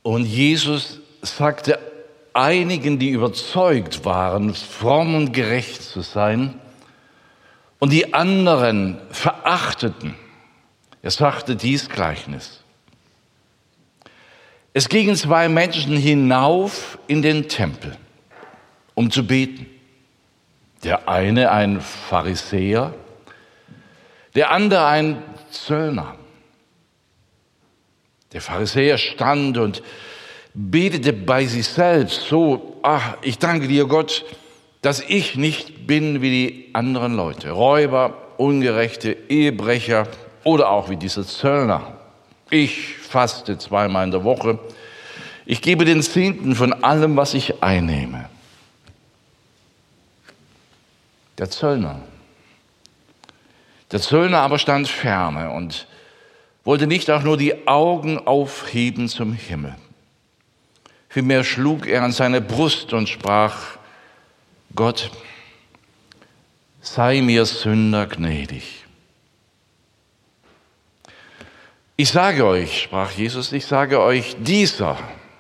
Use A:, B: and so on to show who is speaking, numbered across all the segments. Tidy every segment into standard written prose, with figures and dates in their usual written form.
A: Und Jesus sagte einigen, die überzeugt waren, fromm und gerecht zu sein, und die anderen verachteten. Er sagte dies Gleichnis. Es gingen zwei Menschen hinauf in den Tempel, um zu beten. Der eine ein Pharisäer, der andere ein Zöllner. Der Pharisäer stand und betete bei sich selbst so: Ach, ich danke dir, Gott, dass ich nicht bin wie die anderen Leute, Räuber, Ungerechte, Ehebrecher oder auch wie dieser Zöllner. Ich faste 2-mal in der Woche. Ich gebe den Zehnten von allem, was ich einnehme. Der Zöllner aber stand ferne und wollte nicht auch nur die Augen aufheben zum Himmel. Vielmehr schlug er an seine Brust und sprach: Gott, sei mir Sünder gnädig. Ich sage euch, sprach Jesus, ich sage euch, dieser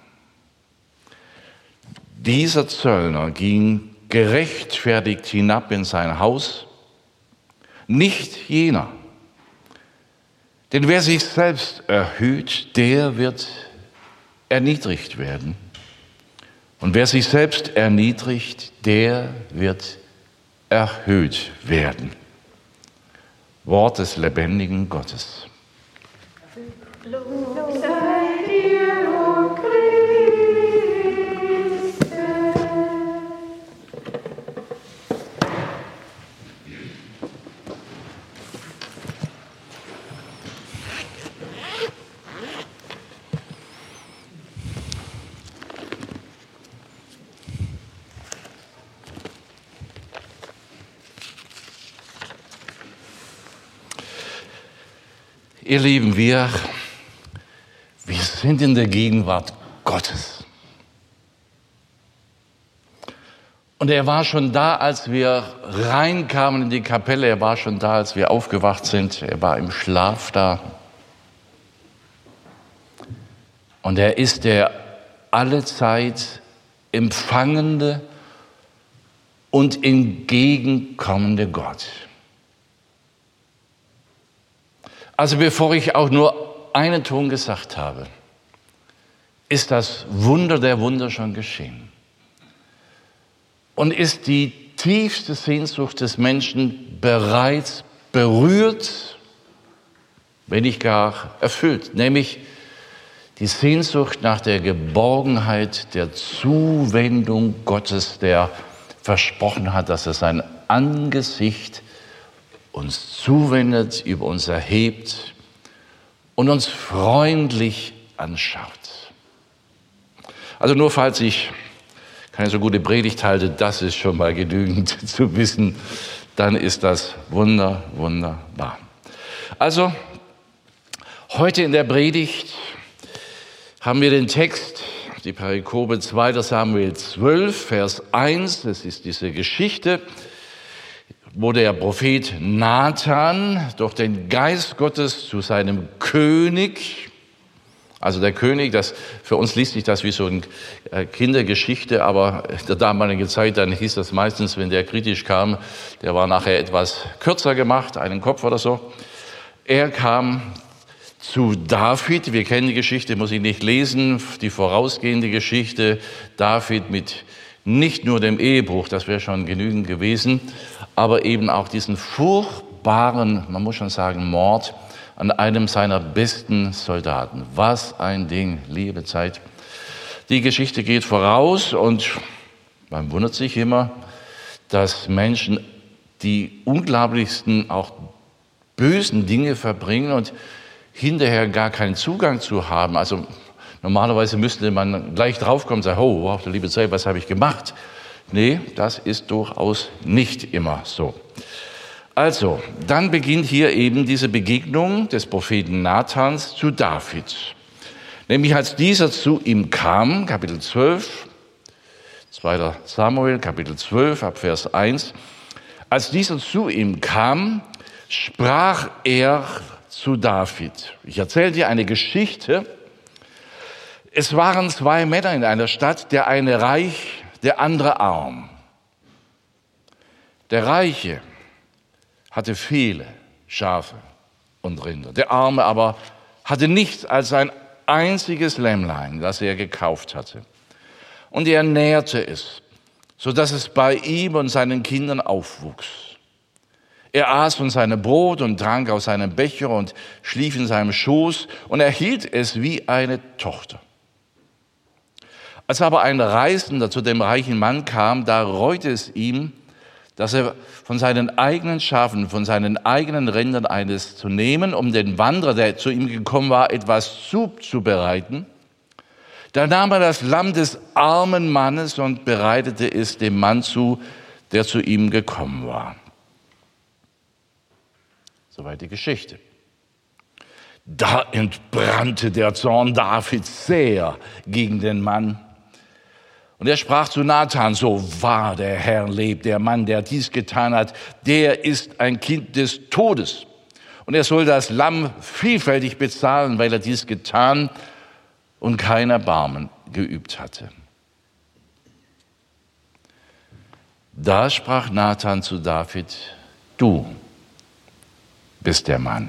A: Zöllner ging gerechtfertigt hinab in sein Haus, nicht jener. Denn wer sich selbst erhöht, der wird erniedrigt werden. Und wer sich selbst erniedrigt, der wird erhöht werden. Wort des lebendigen Gottes.
B: Lob sei dir, o Christus.
A: Ihr Lieben, wir sind in der Gegenwart Gottes. Und er war schon da, als wir reinkamen in die Kapelle. Er war schon da, als wir aufgewacht sind. Er war im Schlaf da. Und er ist der allezeit empfangende und entgegenkommende Gott. Also bevor ich auch nur einen Ton gesagt habe, ist das Wunder der Wunder schon geschehen. Und ist die tiefste Sehnsucht des Menschen bereits berührt, wenn nicht gar erfüllt, nämlich die Sehnsucht nach der Geborgenheit, der Zuwendung Gottes, der versprochen hat, dass er sein Angesicht uns zuwendet, über uns erhebt und uns freundlich anschaut. Also nur falls ich keine so gute Predigt halte, das ist schon mal genügend zu wissen, dann ist das wunderbar. Also heute in der Predigt haben wir den Text, die Perikope 2. Samuel 12, Vers 1, das ist diese Geschichte, wo der Prophet Nathan durch den Geist Gottes zu seinem König, also der König, das für uns liest sich das wie so eine Kindergeschichte, aber in der damaligen Zeit, dann hieß das meistens, wenn der kritisch kam, der war nachher etwas kürzer gemacht, einen Kopf oder so. Er kam zu David, wir kennen die Geschichte, muss ich nicht lesen, die vorausgehende Geschichte, David mit nicht nur dem Ehebruch, das wäre schon genügend gewesen, aber eben auch diesen furchtbaren, man muss schon sagen, Mord an einem seiner besten Soldaten. Was ein Ding, liebe Zeit. Die Geschichte geht voraus und man wundert sich immer, dass Menschen die unglaublichsten, auch bösen Dinge verbringen und hinterher gar keinen Zugang zu haben. Also normalerweise müsste man gleich draufkommen und sagen, oh, wow, der liebe Zeit, was habe ich gemacht? Nee, das ist durchaus nicht immer so. Also, dann beginnt hier eben diese Begegnung des Propheten Nathans zu David. Nämlich als dieser zu ihm kam, Kapitel 12, 2. Samuel, Kapitel 12, ab Vers 1. Als dieser zu ihm kam, sprach er zu David. Ich erzähle dir eine Geschichte. Es waren zwei Männer in einer Stadt, der eine reich, der andere arm. Der Reiche hatte viele Schafe und Rinder. Der Arme aber hatte nichts als ein einziges Lämmlein, das er gekauft hatte. Und er nährte es, sodass es bei ihm und seinen Kindern aufwuchs. Er aß von seinem Brot und trank aus seinem Becher und schlief in seinem Schoß und er hielt es wie eine Tochter. Als aber ein Reisender zu dem reichen Mann kam, da reute es ihm, dass er von seinen eigenen Schafen, von seinen eigenen Rindern eines zu nehmen, um den Wanderer, der zu ihm gekommen war, etwas zuzubereiten. Da nahm er das Lamm des armen Mannes und bereitete es dem Mann zu, der zu ihm gekommen war. Soweit die Geschichte. Da entbrannte der Zorn Davids sehr gegen den Mann. Und er sprach zu Nathan, so wahr der Herr lebt, der Mann, der dies getan hat, der ist ein Kind des Todes. Und er soll das Lamm vielfältig bezahlen, weil er dies getan und kein Erbarmen geübt hatte. Da sprach Nathan zu David, du bist der Mann.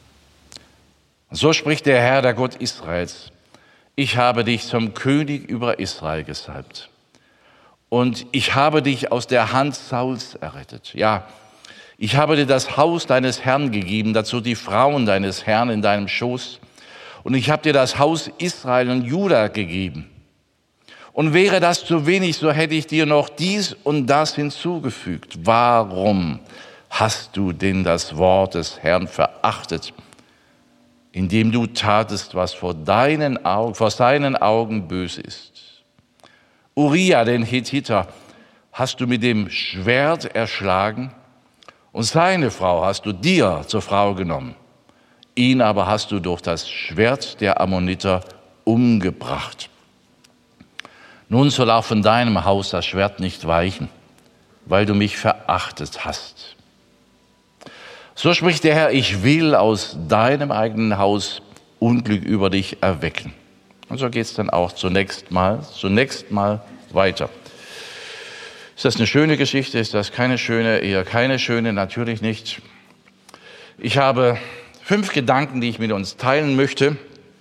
A: So spricht der Herr, der Gott Israels. Ich habe dich zum König über Israel gesalbt. Und ich habe dich aus der Hand Sauls errettet. Ja, ich habe dir das Haus deines Herrn gegeben, dazu die Frauen deines Herrn in deinem Schoß. Und ich habe dir das Haus Israel und Juda gegeben. Und wäre das zu wenig, so hätte ich dir noch dies und das hinzugefügt. Warum hast du denn das Wort des Herrn verachtet, indem du tatest, was vor seinen Augen böse ist? Uriah, den Hethiter, hast du mit dem Schwert erschlagen und seine Frau hast du dir zur Frau genommen. Ihn aber hast du durch das Schwert der Ammoniter umgebracht. Nun soll auch von deinem Haus das Schwert nicht weichen, weil du mich verachtet hast. So spricht der Herr, ich will aus deinem eigenen Haus Unglück über dich erwecken. Und so geht es dann auch zunächst mal weiter. Ist das eine schöne Geschichte? Ist das keine schöne? Eher keine schöne, natürlich nicht. Ich habe 5 Gedanken, die ich mit uns teilen möchte.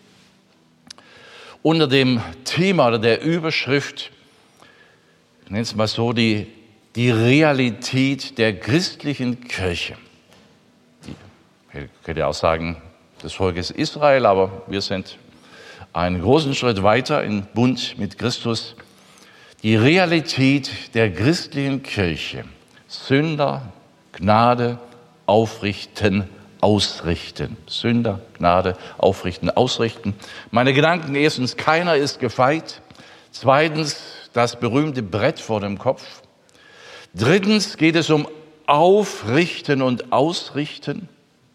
A: Unter dem Thema oder der Überschrift, ich nenne es mal so, die Realität der christlichen Kirche. Ich könnte auch sagen, des Volkes Israel, aber wir sind einen großen Schritt weiter im Bund mit Christus. Die Realität der christlichen Kirche. Sünder, Gnade, aufrichten, ausrichten. Sünder, Gnade, aufrichten, ausrichten. Meine Gedanken: erstens, keiner ist gefeit. Zweitens, das berühmte Brett vor dem Kopf. Drittens geht es um Aufrichten und Ausrichten.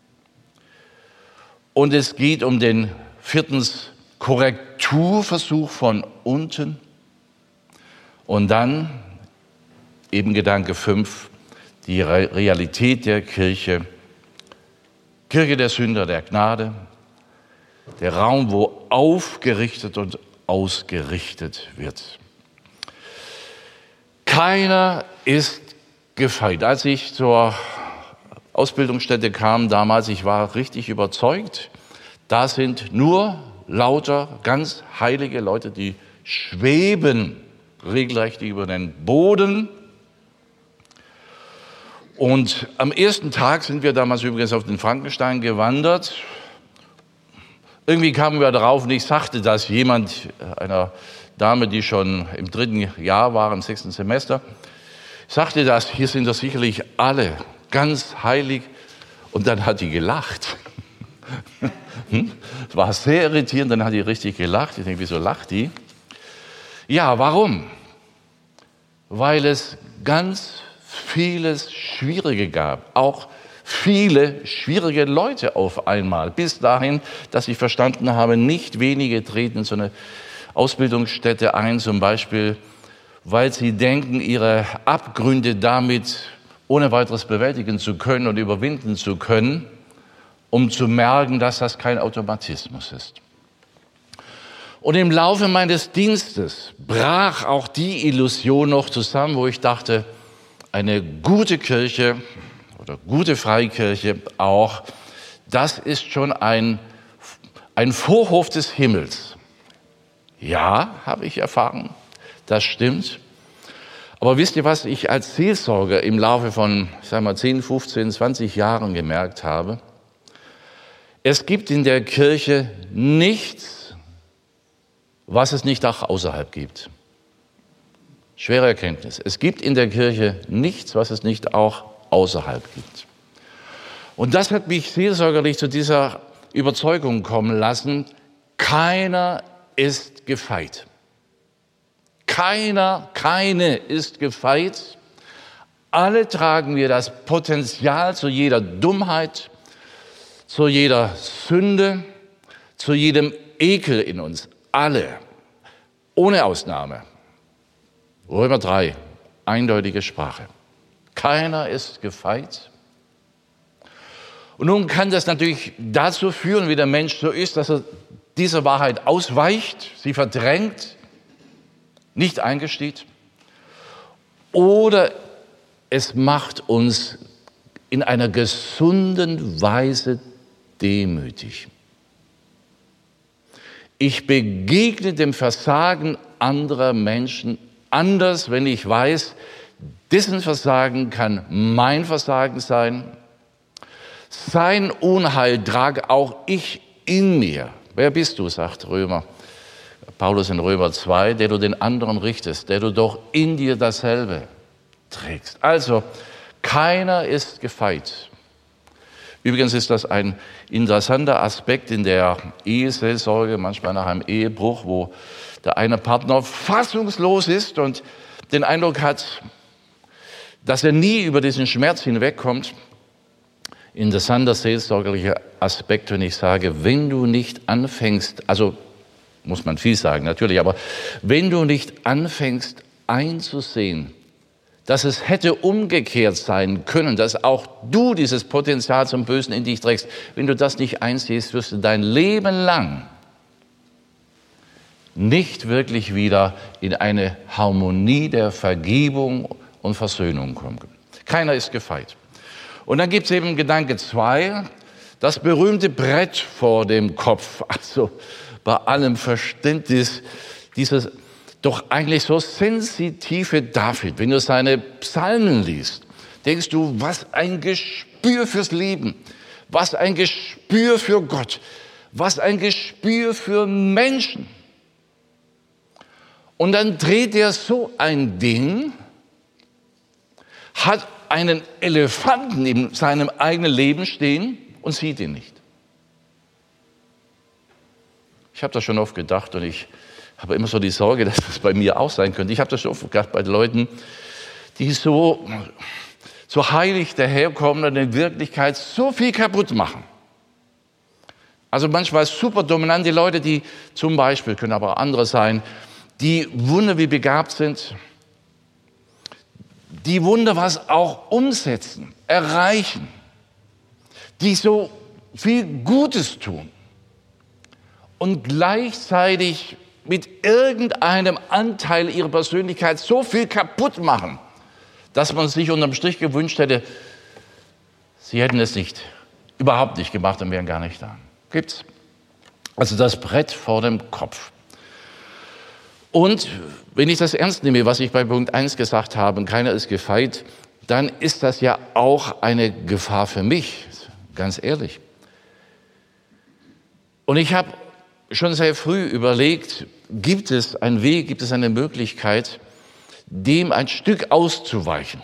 A: Und es geht um den viertens Korrekturversuch von unten. Und dann eben Gedanke 5, die Realität der Kirche. Kirche der Sünder, der Gnade. Der Raum, wo aufgerichtet und ausgerichtet wird. Keiner ist gefeit. Als ich zur Ausbildungsstätte kam damals, ich war richtig überzeugt, da sind nur lauter ganz heilige Leute, die schweben regelrecht über den Boden. Und am ersten Tag sind wir damals übrigens auf den Frankenstein gewandert. Irgendwie kamen wir darauf und ich sagte das jemand, einer Dame, die schon im 3. Jahr war, im 6. Semester, sagte das, hier sind doch sicherlich alle ganz heilig. Und dann hat die gelacht. Es war sehr irritierend, dann hat die richtig gelacht. Ich denke, wieso lacht die? Ja, warum? Weil es ganz vieles Schwierige gab. Auch viele schwierige Leute auf einmal. Bis dahin, dass ich verstanden habe, nicht wenige treten in so eine Ausbildungsstätte ein, zum Beispiel, weil sie denken, ihre Abgründe damit ohne weiteres bewältigen zu können und überwinden zu können, um zu merken, dass das kein Automatismus ist. Und im Laufe meines Dienstes brach auch die Illusion noch zusammen, wo ich dachte, eine gute Kirche oder gute Freikirche auch, das ist schon ein Vorhof des Himmels. Ja, habe ich erfahren, das stimmt. Aber wisst ihr, was ich als Seelsorger im Laufe von, 10, 15, 20 Jahren gemerkt habe? Es gibt in der Kirche nichts, was es nicht auch außerhalb gibt. Schwere Erkenntnis. Es gibt in der Kirche nichts, was es nicht auch außerhalb gibt. Und das hat mich seelsorgerlich zu dieser Überzeugung kommen lassen, keiner ist gefeit. Keine ist gefeit. Alle tragen wir das Potenzial zu jeder Dummheit, zu jeder Sünde, zu jedem Ekel in uns. Alle. Ohne Ausnahme. Römer 3, eindeutige Sprache. Keiner ist gefeit. Und nun kann das natürlich dazu führen, wie der Mensch so ist, dass er dieser Wahrheit ausweicht, sie verdrängt, nicht eingesteht. Oder es macht uns in einer gesunden Weise demütig. Ich begegne dem Versagen anderer Menschen anders, wenn ich weiß, dessen Versagen kann mein Versagen sein. Sein Unheil trage auch ich in mir. Wer bist du, sagt Paulus in Römer 2, der du den anderen richtest, der du doch in dir dasselbe trägst. Also, keiner ist gefeit. Übrigens ist das ein interessanter Aspekt in der Eheseelsorge, manchmal nach einem Ehebruch, wo der eine Partner fassungslos ist und den Eindruck hat, dass er nie über diesen Schmerz hinwegkommt. Interessanter seelsorgerlicher Aspekt, wenn ich sage, wenn du nicht anfängst, also muss man viel sagen natürlich, aber wenn du nicht anfängst einzusehen, dass es hätte umgekehrt sein können, dass auch du dieses Potenzial zum Bösen in dich trägst, wenn du das nicht einsiehst, wirst du dein Leben lang nicht wirklich wieder in eine Harmonie der Vergebung und Versöhnung kommen. Keiner ist gefeit. Und dann gibt es eben Gedanke 2, das berühmte Brett vor dem Kopf. Also bei allem Verständnis dieses doch eigentlich so sensitive David, wenn du seine Psalmen liest, denkst du, was ein Gespür fürs Leben, was ein Gespür für Gott, was ein Gespür für Menschen. Und dann dreht er so ein Ding, hat einen Elefanten in seinem eigenen Leben stehen und sieht ihn nicht. Ich habe das schon oft gedacht und ich habe immer so die Sorge, dass das bei mir auch sein könnte. Ich habe das schon oft gedacht bei Leuten, die so heilig daherkommen und in Wirklichkeit so viel kaputt machen. Also manchmal super dominante Leute, die zum Beispiel, können aber auch andere sein, die Wunder wie begabt sind, die Wunder was auch umsetzen, erreichen, die so viel Gutes tun und gleichzeitig mit irgendeinem Anteil ihrer Persönlichkeit so viel kaputt machen, dass man sich unterm Strich gewünscht hätte, sie hätten es überhaupt nicht gemacht und wären gar nicht da. Gibt's. Also das Brett vor dem Kopf. Und wenn ich das ernst nehme, was ich bei Punkt 1 gesagt habe, keiner ist gefeit, dann ist das ja auch eine Gefahr für mich, ganz ehrlich. Und ich habe schon sehr früh überlegt, gibt es einen Weg, gibt es eine Möglichkeit, dem ein Stück auszuweichen.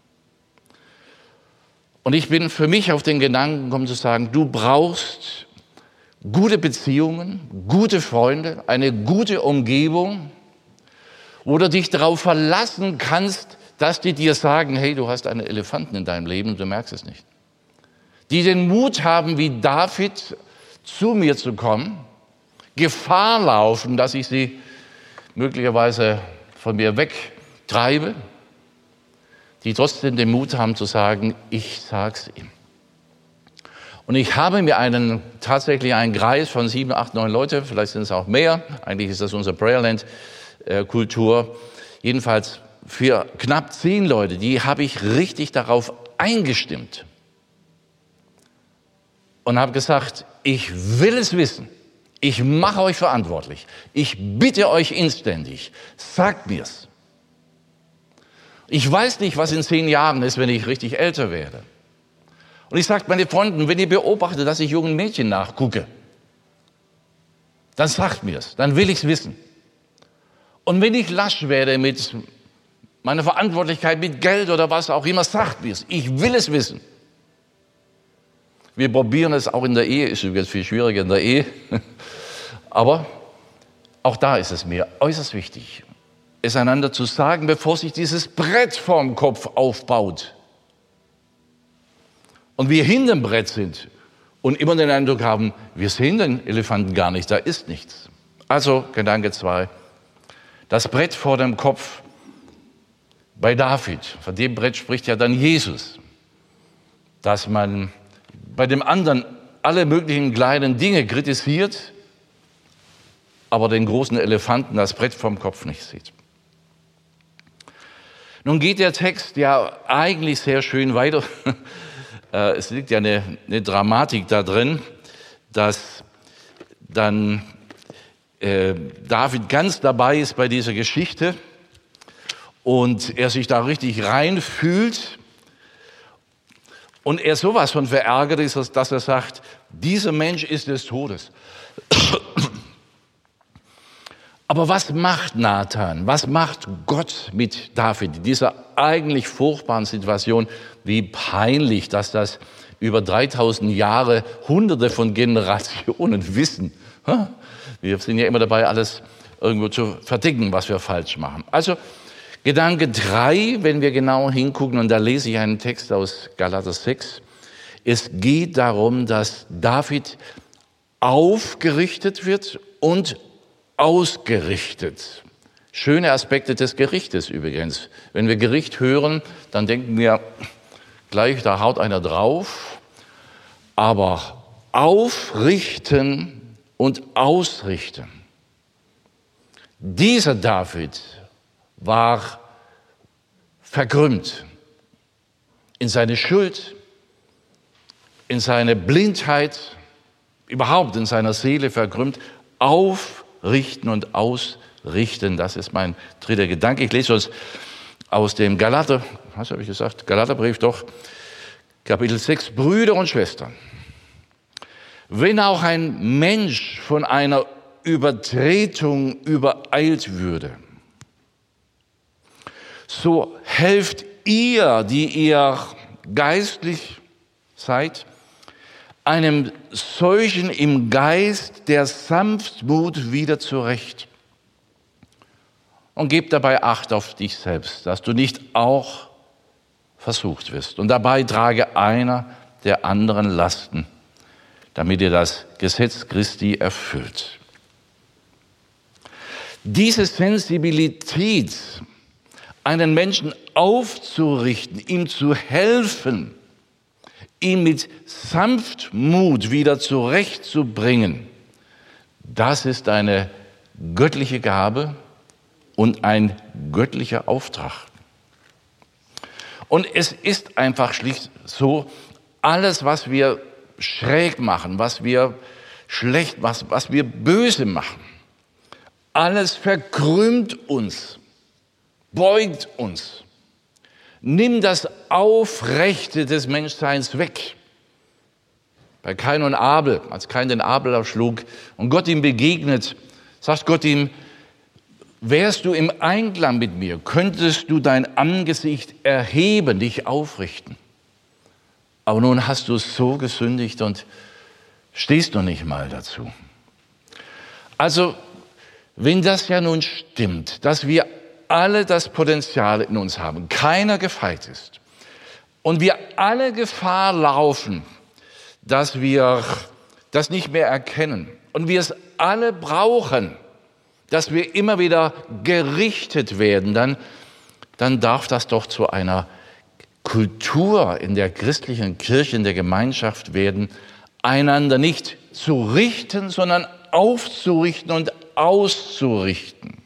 A: Und ich bin für mich auf den Gedanken gekommen zu sagen, du brauchst gute Beziehungen, gute Freunde, eine gute Umgebung, wo du dich darauf verlassen kannst, dass die dir sagen, hey, du hast einen Elefanten in deinem Leben und du merkst es nicht. Die den Mut haben, wie David, zu mir zu kommen, Gefahr laufen, dass ich sie möglicherweise von mir wegtreibe, die trotzdem den Mut haben zu sagen, ich sag's ihm. Und ich habe mir tatsächlich einen Kreis von 7, 8, 9 Leute, vielleicht sind es auch mehr, eigentlich ist das unsere Prayerland-Kultur, jedenfalls für knapp 10 Leute, die habe ich richtig darauf eingestimmt und habe gesagt, ich will es wissen, ich mache euch verantwortlich, ich bitte euch inständig, sagt mir's. Ich weiß nicht, was in 10 Jahren ist, wenn ich richtig älter werde. Und ich sage meine Freunden, wenn ihr beobachtet, dass ich jungen Mädchen nachgucke, dann sagt mir's, dann will ich's wissen. Und wenn ich lasch werde mit meiner Verantwortlichkeit, mit Geld oder was auch immer, sagt mir's, ich will es wissen. Wir probieren es auch in der Ehe, ist übrigens viel schwieriger in der Ehe, aber auch da ist es mir äußerst wichtig, es einander zu sagen, bevor sich dieses Brett vorm Kopf aufbaut. Und wir hinterm Brett sind und immer den Eindruck haben, wir sehen den Elefanten gar nicht, da ist nichts. Also Gedanke 2, das Brett vor dem Kopf bei David, von dem Brett spricht ja dann Jesus, dass man bei dem anderen alle möglichen kleinen Dinge kritisiert, aber den großen Elefanten, das Brett vom Kopf nicht sieht. Nun geht der Text ja eigentlich sehr schön weiter. Es liegt ja eine Dramatik da drin, dass dann David ganz dabei ist bei dieser Geschichte und er sich da richtig reinfühlt und er sowas von verärgert ist, dass er sagt, dieser Mensch ist des Todes. Aber was macht Nathan, was macht Gott mit David in dieser eigentlich furchtbaren Situation? Wie peinlich, dass das über 3000 Jahre, Hunderte von Generationen wissen. Wir sind ja immer dabei, alles irgendwo zu verdicken, was wir falsch machen. Also Gedanke 3, wenn wir genau hingucken, und da lese ich einen Text aus Galater 6. Es geht darum, dass David aufgerichtet wird und ausgerichtet. Schöne Aspekte des Gerichtes übrigens. Wenn wir Gericht hören, dann denken wir gleich, da haut einer drauf. Aber aufrichten und ausrichten. Dieser David war verkrümmt in seine Schuld, in seine Blindheit, überhaupt in seiner Seele verkrümmt. Aufrichten und ausrichten, das ist mein dritter Gedanke. Ich lese uns aus dem Galaterbrief doch, Kapitel 6, Brüder und Schwestern. Wenn auch ein Mensch von einer Übertretung übereilt würde, so helft ihr, die ihr geistlich seid, einem solchen im Geist der Sanftmut wieder zurecht. Und gib dabei Acht auf dich selbst, dass du nicht auch versucht wirst. Und dabei trage einer der anderen Lasten, damit ihr das Gesetz Christi erfüllt. Diese Sensibilität, einen Menschen aufzurichten, ihm zu helfen, ihn mit Sanftmut wieder zurechtzubringen, das ist eine göttliche Gabe und ein göttlicher Auftrag. Und es ist einfach schlicht so, alles, was wir schräg machen, was wir schlecht, was wir böse machen, alles verkrümmt uns, beugt uns, nimmt das Aufrechte des Menschseins weg. Bei Kain und Abel, als Kain den Abel erschlug und Gott ihm begegnet, sagt Gott ihm, wärst du im Einklang mit mir, könntest du dein Angesicht erheben, dich aufrichten. Aber nun hast du so gesündigt und stehst noch nicht mal dazu. Also, wenn das ja nun stimmt, dass wir alle das Potenzial in uns haben, keiner gefeit ist und wir alle Gefahr laufen, dass wir das nicht mehr erkennen und wir es alle brauchen, dass wir immer wieder gerichtet werden, dann darf das doch zu einer Kultur in der christlichen Kirche, in der Gemeinschaft werden, einander nicht zu richten, sondern aufzurichten und auszurichten.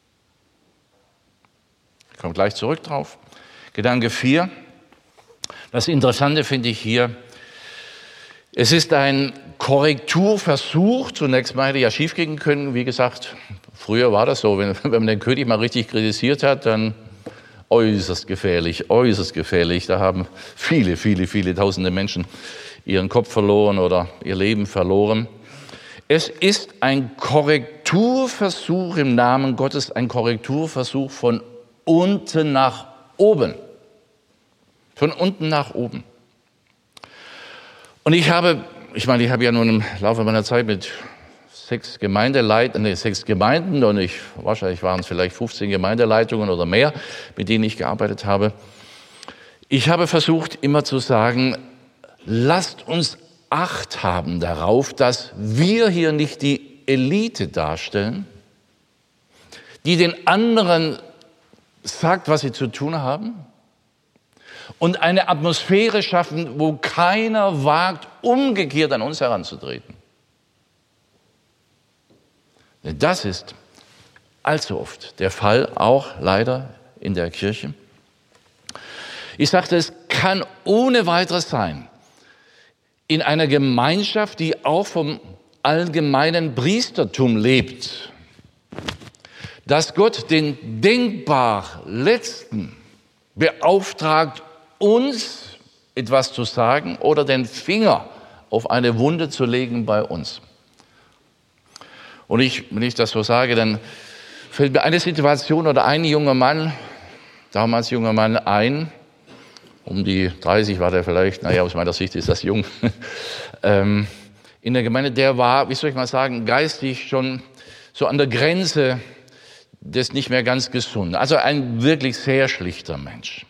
A: Ich komme gleich zurück drauf. Gedanke 4. Das Interessante finde ich hier, es ist ein Korrekturversuch. Zunächst mal hätte ja schiefgehen können. Wie gesagt, früher war das so, wenn man den König mal richtig kritisiert hat, dann äußerst gefährlich, äußerst gefährlich. Da haben viele, viele, viele tausende Menschen ihren Kopf verloren oder ihr Leben verloren. Es ist ein Korrekturversuch im Namen Gottes, ein Korrekturversuch von unten nach oben. Von unten nach oben. Und ich habe ja nun im Laufe meiner Zeit mit 6 Gemeinden und wahrscheinlich waren es vielleicht 15 Gemeindeleitungen oder mehr, mit denen ich gearbeitet habe. Ich habe versucht, immer zu sagen, lasst uns Acht haben darauf, dass wir hier nicht die Elite darstellen, die den anderen sagt, was sie zu tun haben, und eine Atmosphäre schaffen, wo keiner wagt, umgekehrt an uns heranzutreten. Denn das ist allzu oft der Fall, auch leider in der Kirche. Ich sagte, es kann ohne weiteres sein, in einer Gemeinschaft, die auch vom allgemeinen Priestertum lebt, dass Gott den denkbar Letzten beauftragt, uns etwas zu sagen oder den Finger auf eine Wunde zu legen bei uns. Und wenn ich das so sage, dann fällt mir eine Situation oder ein junger Mann, damals junger Mann ein, um die 30 war der vielleicht, aus meiner Sicht ist das jung, in der Gemeinde, der war, wie soll ich mal sagen, geistig schon so an der Grenze des nicht mehr ganz Gesunden. Also ein wirklich sehr schlichter Mensch.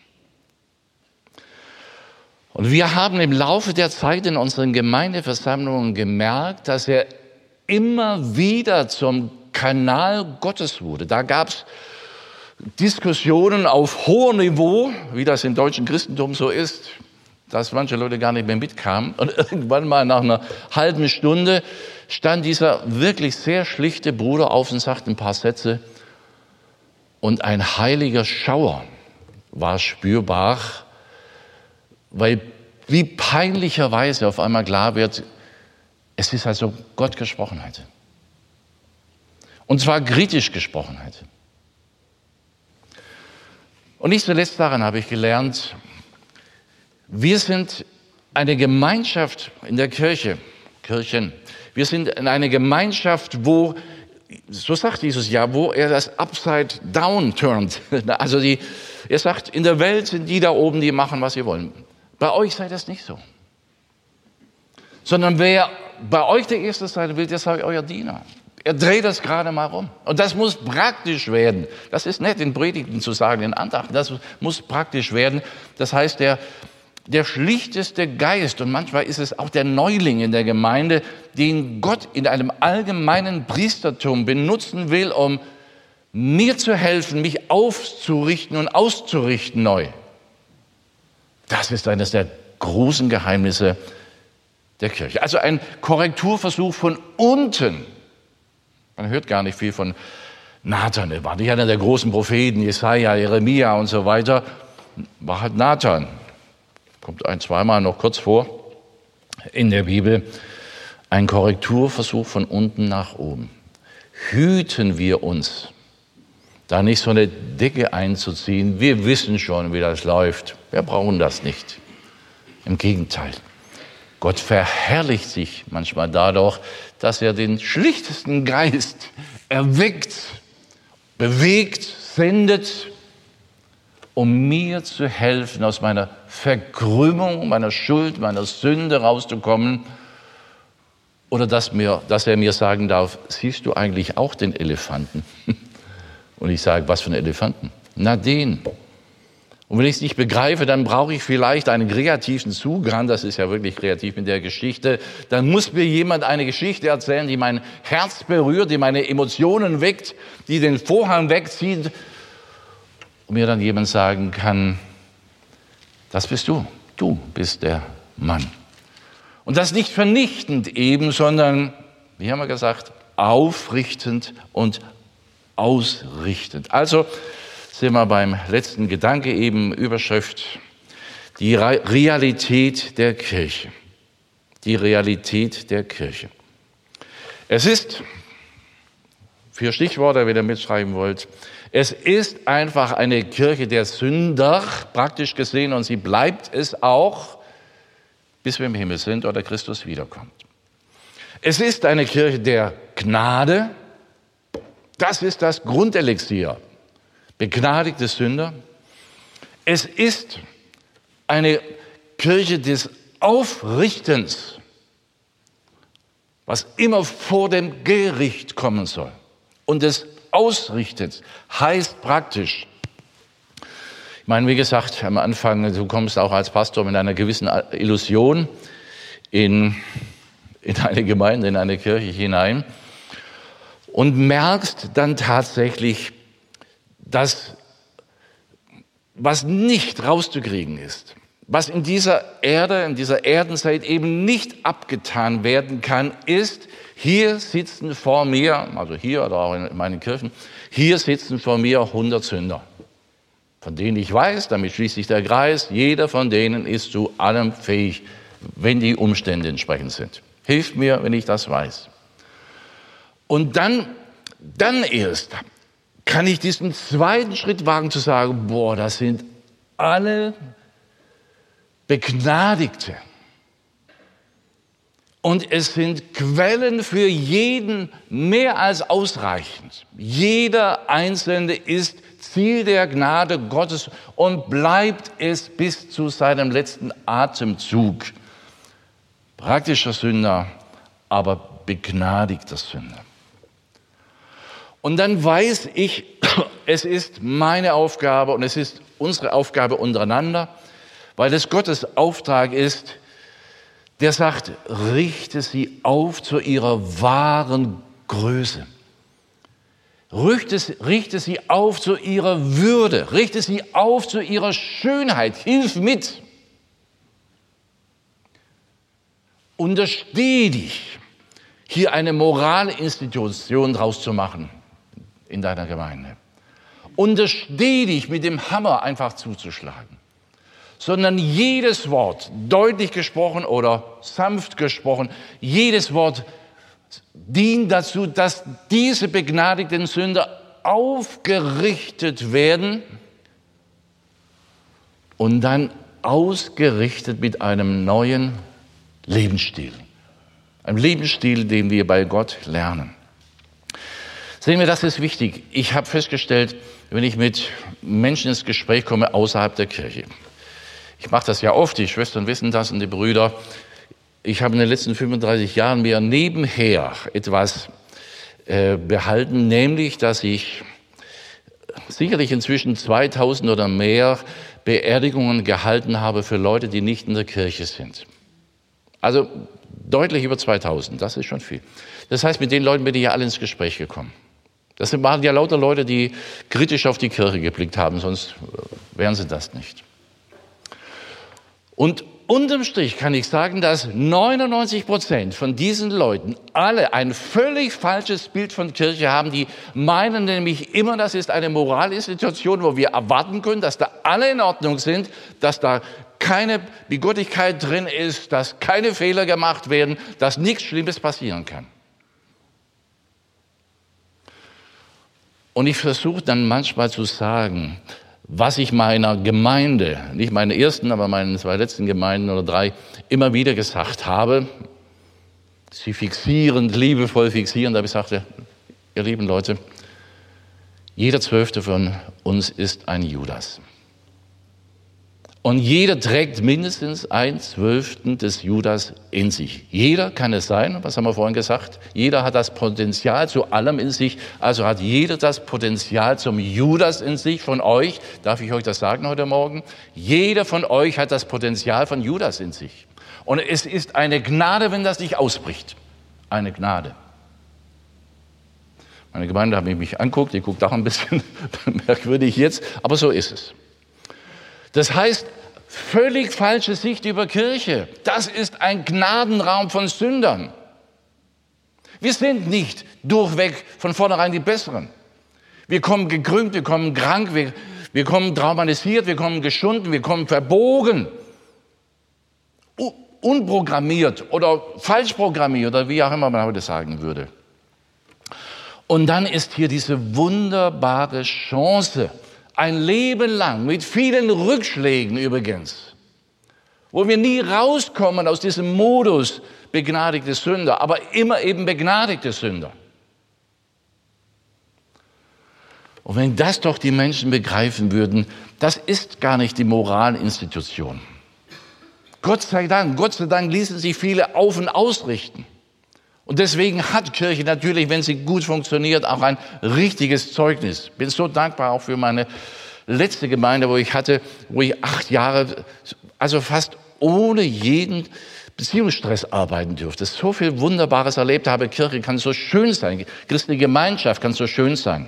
A: Und wir haben im Laufe der Zeit in unseren Gemeindeversammlungen gemerkt, dass er immer wieder zum Kanal Gottes wurde. Da gab es Diskussionen auf hohem Niveau, wie das im deutschen Christentum so ist, dass manche Leute gar nicht mehr mitkamen. Und irgendwann mal nach einer halben Stunde stand dieser wirklich sehr schlichte Bruder auf und sagte ein paar Sätze. Und ein heiliger Schauer war spürbar, weil wie peinlicherweise auf einmal klar wird, es ist also Gott gesprochen hätte. Und zwar kritisch gesprochen hätte. Und nicht zuletzt daran habe ich gelernt, wir sind eine Gemeinschaft in der Kirche, Kirchen. Wir sind in einer Gemeinschaft, wo, so sagt Jesus ja, wo er das Upside Down turnt. Also er sagt, in der Welt sind die da oben, die machen, was sie wollen. Bei euch sei das nicht so. Sondern wer bei euch der Erste sein will, der sei euer Diener. Er dreht das gerade mal rum. Und das muss praktisch werden. Das ist nicht in Predigten zu sagen, in Andachten. Das muss praktisch werden. Das heißt, der schlichteste Geist, und manchmal ist es auch der Neuling in der Gemeinde, den Gott in einem allgemeinen Priestertum benutzen will, um mir zu helfen, mich aufzurichten und auszurichten neu. Das ist eines der großen Geheimnisse der Kirche. Also ein Korrekturversuch von unten. Man hört gar nicht viel von Nathan. Er war nicht einer der großen Propheten, Jesaja, Jeremia und so weiter. War halt Nathan. Kommt zweimal noch kurz vor in der Bibel. Ein Korrekturversuch von unten nach oben. Hüten wir uns, da nicht so eine Decke einzuziehen. Wir wissen schon, wie das läuft. Wir brauchen das nicht. Im Gegenteil. Gott verherrlicht sich manchmal dadurch, dass er den schlichtesten Geist erweckt, bewegt, sendet, um mir zu helfen, aus meiner Verkrümmung, meiner Schuld, meiner Sünde rauszukommen. Oder dass er mir sagen darf, siehst du eigentlich auch den Elefanten? Und ich sage, was für einen Elefanten? Na, den. Und wenn ich es nicht begreife, dann brauche ich vielleicht einen kreativen Zugang, das ist ja wirklich kreativ in der Geschichte, dann muss mir jemand eine Geschichte erzählen, die mein Herz berührt, die meine Emotionen weckt, die den Vorhang wegzieht und mir dann jemand sagen kann, das bist du, du bist der Mann. Und das nicht vernichtend eben, sondern, wie haben wir gesagt, aufrichtend und ausrichtend. Also sind wir beim letzten Gedanke eben, Überschrift, die Realität der Kirche. Die Realität der Kirche. Es ist, 4 Stichworte, wenn ihr mitschreiben wollt, es ist einfach eine Kirche der Sünder, praktisch gesehen, und sie bleibt es auch, bis wir im Himmel sind oder Christus wiederkommt. Es ist eine Kirche der Gnade, das ist das Grundelixier, begnadigte Sünder. Es ist eine Kirche des Aufrichtens, was immer vor dem Gericht kommen soll. Und des Ausrichtens heißt praktisch, ich meine, wie gesagt, am Anfang, du kommst auch als Pastor mit einer gewissen Illusion in eine Gemeinde, in eine Kirche hinein und merkst dann tatsächlich, dass was nicht rauszukriegen ist, was in dieser Erde, in dieser Erdenzeit eben nicht abgetan werden kann, ist, hier sitzen vor mir, also hier oder auch in meinen Kirchen, hier sitzen vor mir 100 Sünder, von denen ich weiß, damit schließt sich der Kreis, jeder von denen ist zu allem fähig, wenn die Umstände entsprechend sind. Hilft mir, wenn ich das weiß. Und dann erst kann ich diesen zweiten Schritt wagen zu sagen, boah, das sind alle Begnadigte. Und es sind Quellen für jeden mehr als ausreichend. Jeder Einzelne ist Ziel der Gnade Gottes und bleibt es bis zu seinem letzten Atemzug. Praktischer Sünder, aber begnadigter Sünder. Und dann weiß ich, es ist meine Aufgabe und es ist unsere Aufgabe untereinander, weil es Gottes Auftrag ist, der sagt, richte sie auf zu ihrer wahren Größe. Richte sie auf zu ihrer Würde, richte sie auf zu ihrer Schönheit, hilf mit. Untersteh dich, hier eine Moralinstitution draus zu machen in deiner Gemeinde. Untersteh dich, mit dem Hammer einfach zuzuschlagen, sondern jedes Wort, deutlich gesprochen oder sanft gesprochen, jedes Wort dient dazu, dass diese begnadigten Sünder aufgerichtet werden und dann ausgerichtet mit einem neuen Lebensstil. Ein Lebensstil, den wir bei Gott lernen. Sehen wir, das ist wichtig. Ich habe festgestellt, wenn ich mit Menschen ins Gespräch komme außerhalb der Kirche. Ich mache das ja oft, die Schwestern wissen das und die Brüder. Ich habe in den letzten 35 Jahren mir nebenher etwas behalten, nämlich, dass ich sicherlich inzwischen 2000 oder mehr Beerdigungen gehalten habe für Leute, die nicht in der Kirche sind. Also deutlich über 2000, das ist schon viel. Das heißt, mit den Leuten bin ich ja alle ins Gespräch gekommen. Das waren ja lauter Leute, die kritisch auf die Kirche geblickt haben, sonst wären sie das nicht. Und unterm Strich kann ich sagen, dass 99% von diesen Leuten alle ein völlig falsches Bild von Kirche haben. Die meinen nämlich immer, das ist eine Moralinstitution, wo wir erwarten können, dass da alle in Ordnung sind, dass da keine Bigottigkeit drin ist, dass keine Fehler gemacht werden, dass nichts Schlimmes passieren kann. Und ich versuche dann manchmal zu sagen, was ich meiner Gemeinde, nicht meinen ersten, aber meinen 2 letzten Gemeinden oder 3, immer wieder gesagt habe, sie fixierend, liebevoll fixierend, aber ich sagte, ihr lieben Leute, jeder 12. von uns ist ein Judas. Und jeder trägt mindestens 1/12 des Judas in sich. Jeder kann es sein, was haben wir vorhin gesagt? Jeder hat das Potenzial zu allem in sich. Also hat jeder das Potenzial zum Judas in sich von euch. Darf ich euch das sagen heute Morgen? Jeder von euch hat das Potenzial von Judas in sich. Und es ist eine Gnade, wenn das nicht ausbricht. Eine Gnade. Meine Gemeinde hat mich anguckt, die guckt auch ein bisschen merkwürdig jetzt, aber so ist es. Das heißt, völlig falsche Sicht über Kirche. Das ist ein Gnadenraum von Sündern. Wir sind nicht durchweg von vornherein die Besseren. Wir kommen gekrümmt, wir kommen krank, wir kommen traumatisiert, wir kommen geschunden, wir kommen verbogen, unprogrammiert oder falsch programmiert oder wie auch immer man heute sagen würde. Und dann ist hier diese wunderbare Chance, ein Leben lang mit vielen Rückschlägen übrigens, wo wir nie rauskommen aus diesem Modus begnadigte Sünder, aber immer eben begnadigte Sünder. Und wenn das doch die Menschen begreifen würden, das ist gar nicht die Moralinstitution. Gott sei Dank ließen sich viele auf- und ausrichten. Und deswegen hat Kirche natürlich, wenn sie gut funktioniert, auch ein richtiges Zeugnis. Ich bin so dankbar auch für meine letzte Gemeinde, wo ich 8 Jahre, also fast ohne jeden Beziehungsstress arbeiten durfte. So viel Wunderbares erlebt habe. Kirche kann so schön sein. Christliche Gemeinschaft kann so schön sein.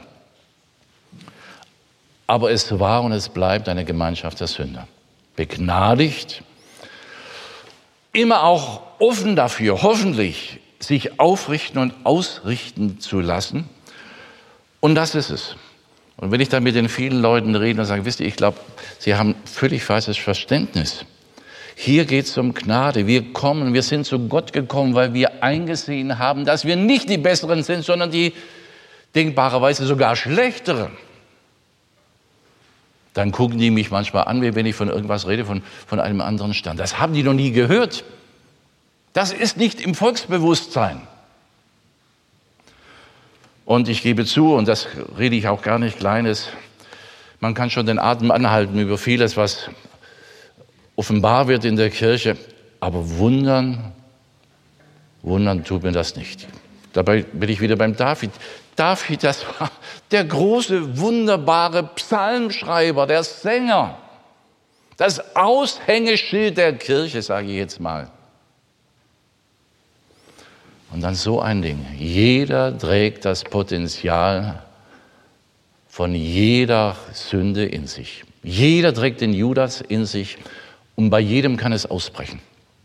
A: Aber es war und es bleibt eine Gemeinschaft der Sünder. Begnadigt, immer auch offen dafür, hoffentlich, sich aufrichten und ausrichten zu lassen. Und das ist es. Und wenn ich dann mit den vielen Leuten rede und sage, wisst ihr, ich glaube, sie haben völlig falsches Verständnis. Hier geht es um Gnade. Wir sind zu Gott gekommen, weil wir eingesehen haben, dass wir nicht die Besseren sind, sondern die denkbarerweise sogar Schlechteren. Dann gucken die mich manchmal an, wie wenn ich von irgendwas rede, von einem anderen Stand. Das haben die noch nie gehört. Das ist nicht im Volksbewusstsein. Und ich gebe zu, und das rede ich auch gar nicht Kleines, man kann schon den Atem anhalten über vieles, was offenbar wird in der Kirche, aber wundern tut mir das nicht. Dabei bin ich wieder beim David. David, das war der große, wunderbare Psalmschreiber, der Sänger, das Aushängeschild der Kirche, sage ich jetzt mal. Und dann so ein Ding. Jeder trägt das Potenzial von jeder Sünde in sich. Jeder trägt den Judas in sich und bei jedem kann es ausbrechen.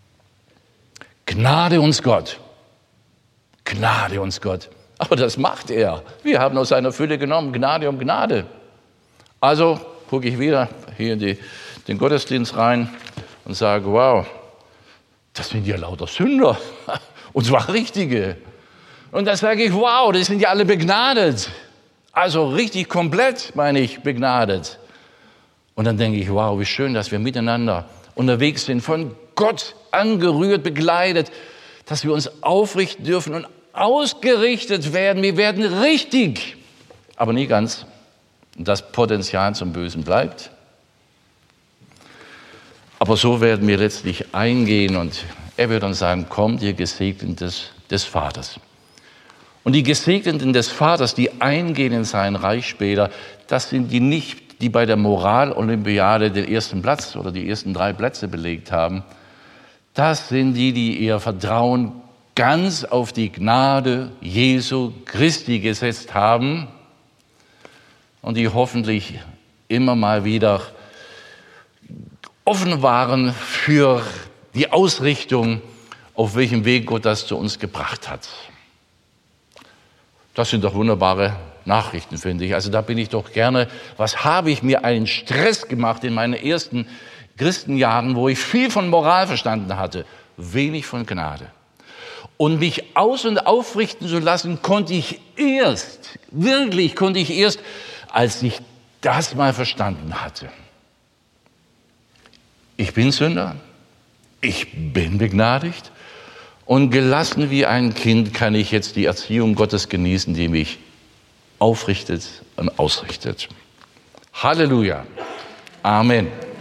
A: Gnade uns Gott. Gnade uns Gott. Aber das macht er. Wir haben aus seiner Fülle genommen, Gnade um Gnade. Also gucke ich wieder hier in den Gottesdienst rein und sage, wow, das sind ja lauter Sünder. Und zwar richtige. Und da sage ich, wow, die sind ja alle begnadet. Also richtig komplett, meine ich, begnadet. Und dann denke ich, wow, wie schön, dass wir miteinander unterwegs sind, von Gott angerührt, begleitet, dass wir uns aufrichten dürfen und ausgerichtet werden. Wir werden richtig, aber nie ganz. Das Potenzial zum Bösen bleibt. Aber so werden wir letztlich eingehen und er wird dann sagen, kommt ihr Gesegneten des Vaters. Und die Gesegneten des Vaters, die eingehen in sein Reich später, das sind die nicht, die bei der Moralolympiade den ersten Platz oder die ersten 3 Plätze belegt haben. Das sind die, die ihr Vertrauen ganz auf die Gnade Jesu Christi gesetzt haben und die hoffentlich immer mal wieder offen waren für die Ausrichtung, auf welchem Weg Gott das zu uns gebracht hat. Das sind doch wunderbare Nachrichten, finde ich. Also da bin ich doch gerne, was habe ich mir einen Stress gemacht in meinen ersten Christenjahren, wo ich viel von Moral verstanden hatte, wenig von Gnade. Und mich aus- und aufrichten zu lassen, konnte ich erst, als ich das mal verstanden hatte. Ich bin Sünder, ich bin begnadigt und gelassen wie ein Kind kann ich jetzt die Erziehung Gottes genießen, die mich aufrichtet und ausrichtet. Halleluja. Amen.